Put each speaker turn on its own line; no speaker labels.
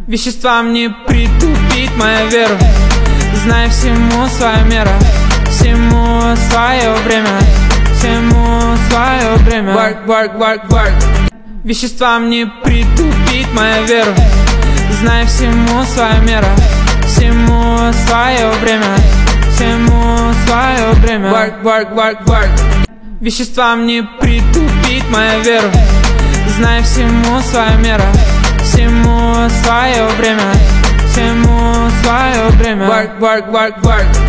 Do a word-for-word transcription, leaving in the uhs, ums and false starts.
Веществам не притупить мою веру. Знай, всему своя мера, всему свое время, всему свое время. Work, work, work, work. Веществам не притупить мою веру. Знай, всему своя мера, всему свое время, всему свое время. Work, work, work, work. Веществам не притупить мою веру. Знай, всему своя мера, всему свое время, всему свое время. Work, work, work, work.